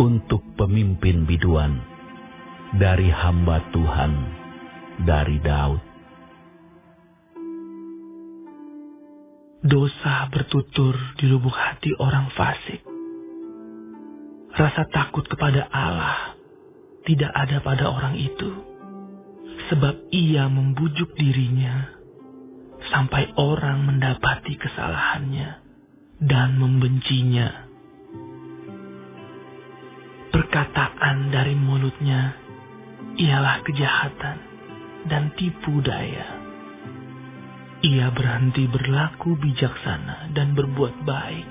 untuk pemimpin biduan dari hamba Tuhan, dari Daud. Dosa bertutur di lubuk hati orang fasik. Rasa takut kepada Allah tidak ada pada orang itu, sebab ia membujuk dirinya sampai orang mendapati kesalahannya dan membencinya. Perkataan dari mulutnya ialah kejahatan dan tipu daya. Ia berhenti berlaku bijaksana dan berbuat baik.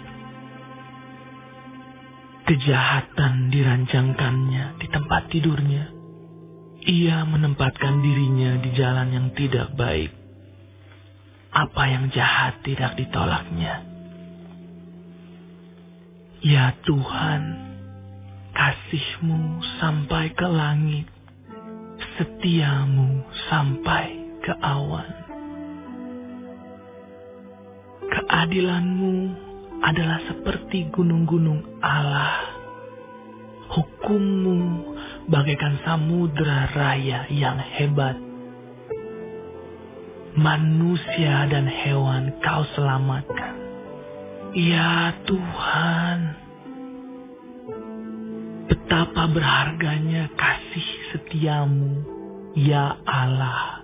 Kejahatan dirancangkannya di tempat tidurnya. Ia menempatkan dirinya di jalan yang tidak baik. Apa yang jahat tidak ditolaknya. Ya Tuhan, kasih-Mu sampai ke langit, setia-Mu sampai ke awan. Keadilan-Mu adalah seperti gunung-gunung Allah. Hukum-Mu bagaikan samudera raya yang hebat. Manusia dan hewan Kau selamatkan. Ya Tuhan, betapa berharganya kasih setia-Mu, ya Allah.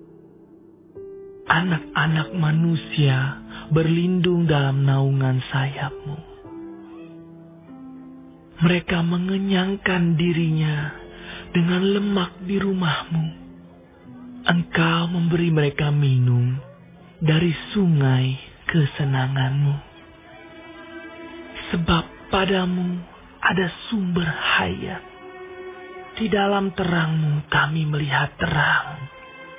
Anak-anak manusia berlindung dalam naungan sayap-Mu. Mereka mengenyangkan dirinya dengan lemak di rumah-Mu. Engkau memberi mereka minum dari sungai kesenangan-Mu. Sebab padamu ada sumber hayat. Di dalam terang-Mu kami melihat terang.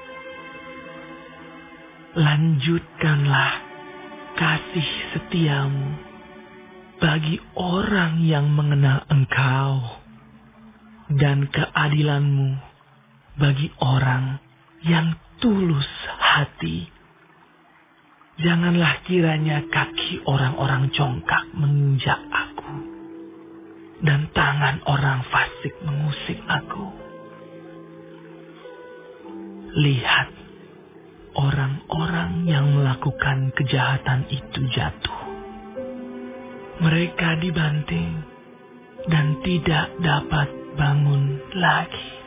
Lanjutkanlah kasih setia-Mu bagi orang yang mengenal Engkau, dan keadilan-Mu bagi orang yang tulus hati. Janganlah kiranya kaki orang-orang congkak menginjak aku, dan tangan orang fasik mengusik aku. Lihat, orang-orang yang melakukan kejahatan itu jatuh. Mereka dibanting dan tidak dapat bangun lagi.